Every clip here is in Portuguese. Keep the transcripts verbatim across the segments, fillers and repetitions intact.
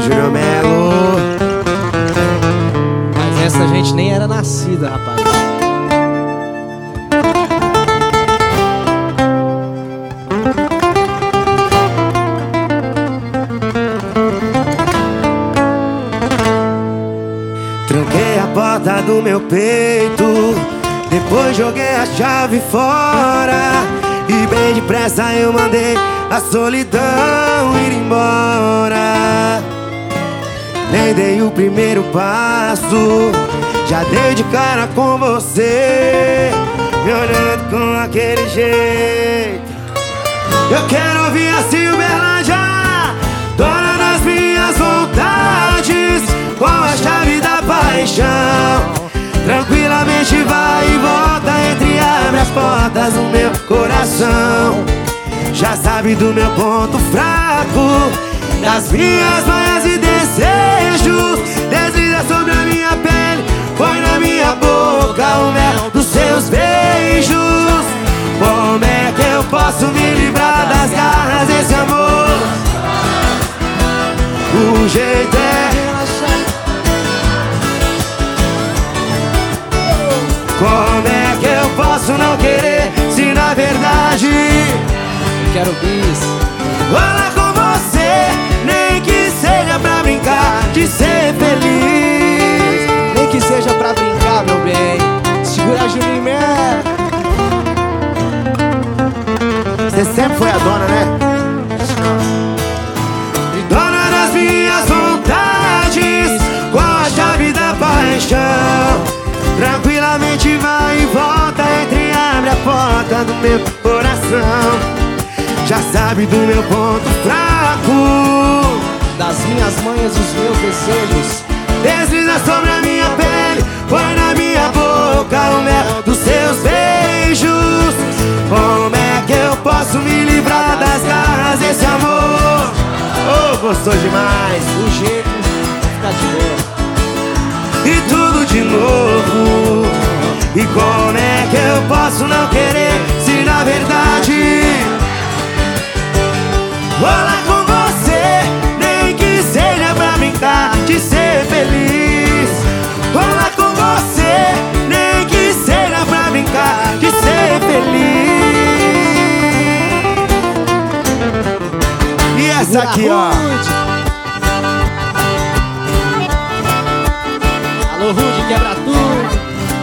Júnior Melo. Mas essa gente nem era nascida, rapaz. Tranquei a porta do meu peito, depois joguei a chave fora. E bem depressa eu mandei a solidão ir embora. Nem dei o primeiro passo, já dei de cara com você, me olhando com aquele jeito. Eu quero ouvir assim Uberlândia, dona das minhas vontades, com a chave da paixão. Tranquilamente vai e volta, entre abre as portas do meu coração. Já sabe do meu ponto fraco, das minhas manhas e desejos. Desliza sobre a minha pele, põe na minha boca o mel dos seus beijos. Como é que eu posso me livrar das garras desse amor? O jeito é relaxar. Como é que eu posso não querer, se na verdade Quero bis. rola com você, nem que seja pra brincar de ser feliz. Nem que seja pra brincar, meu bem. Segura a Juninho Melo. Você sempre foi a dona, né? Dona das minhas vontades, com a chave da paixão. Tranquilamente vai e volta, entre e abre a porta do meu coração. Já sabe do meu ponto fraco, Das minhas manhas, os meus desejos. desliza sobre a minha pele, põe na minha boca o mel dos seus beijos. Como é que eu posso me livrar das garras desse amor? Oh, gostou demais. O jeito fica de boa. E tudo de novo. E como é que eu posso não querer, se na verdade rola com você, nem que seja pra brincar de ser feliz. Rola com você, nem que seja pra brincar de ser feliz. E essa aqui, ó. Alô, Rude, quebra tudo.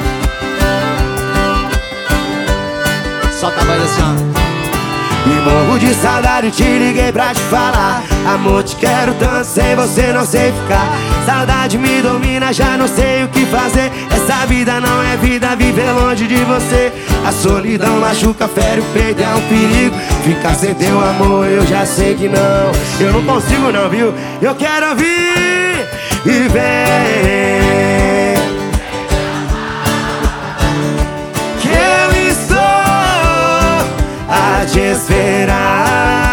Solta a voz assim, ó. E morro de saudade, te liguei pra te falar. Amor, te quero tanto, sem você não sei ficar. Saudade me domina, já não sei o que fazer. Essa vida não é vida, viver longe de você. A solidão machuca, fere o peito, é um perigo. Ficar sem teu amor, eu já sei que não. Eu não consigo não, viu? Eu quero ouvir e vem, que eu estou a te esperar.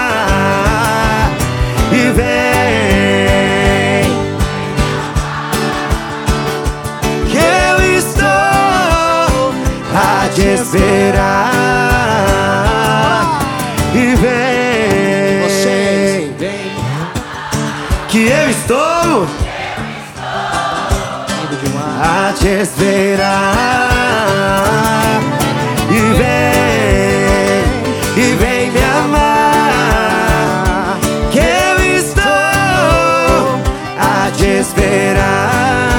E vem, que eu estou a te esperar. E vem, Vocês, vem. que eu estou Lindo demais. a te esperar. E vem, e vem me amar, que eu estou a te esperar.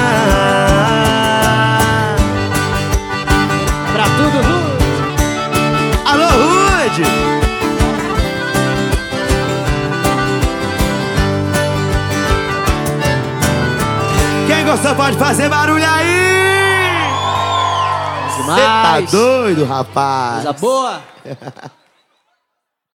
Pra tudo, Rude. Alô, Rude! Quem gostou pode fazer barulho aí! Cê tá Demais. doido, rapaz? Coisa boa.